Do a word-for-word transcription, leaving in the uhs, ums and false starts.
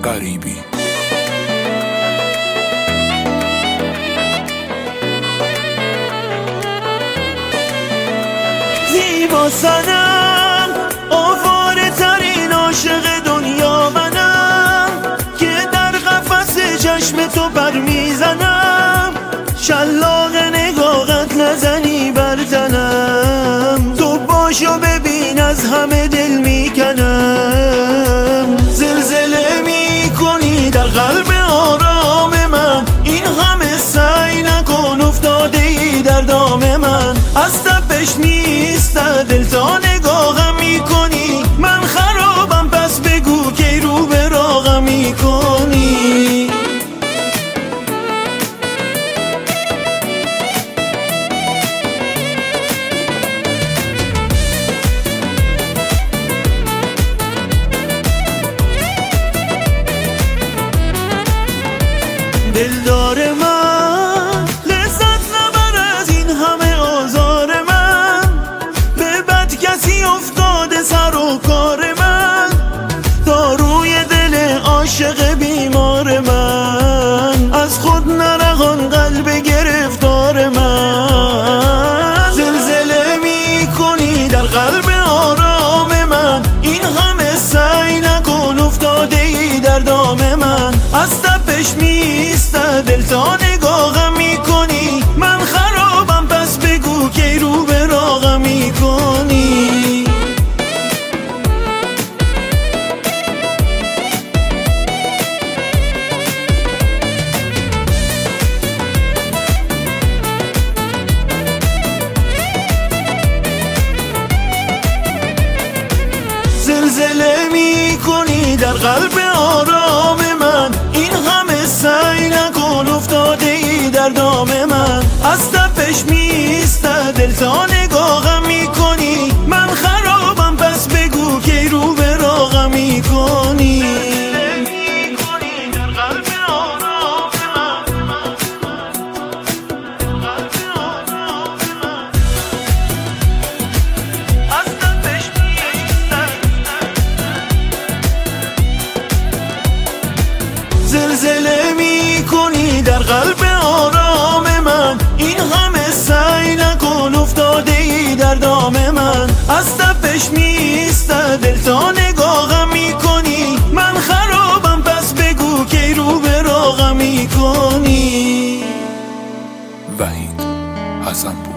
غریبی. زیبا سنم آواره ترین عاشق دنیا منم، که در قفس چشم تو بر میزنم، شلاق نگاهت نزنی بر تنم، تو باشو ببین از همه دل میکنم. زلزله میکنی در قلب آرام من، این همه سعی نکن افتاده ای در دام من، از تپش نیست دل تا نگاهم میکنی، من خرابم پس بگو که رو به راغم میکنی. دلدار من لذت نبر از این همه آزار من، به بد کسی افتاده سر و کار من، داروی دل عاشق بیمار من، از خود نرهان قلب گرفتار من. زلزله میکنی در قلب آرام من، این همه سعی نکن افتاده ای در دام من، از تپش میسته دل تا نگاهم میکنی، من خرابم پس بگو که رو به راغم میکنی. زلزله میکنی در قلب آرام من، این همه سعی نکن افتاده ای در دام من، از تپش میسته دل تا نگاهم میکنی، من خرابم پس بگو که رو به راغم میکنی. زلزله میکنی در قلب آرام من، این همه سعی نکن افتاده ای در دام من، از تپش میسته دل تا نگاهم میکنی، من خرابم پس بگو که رو به راغم میکنی. وحید حسن‌پور.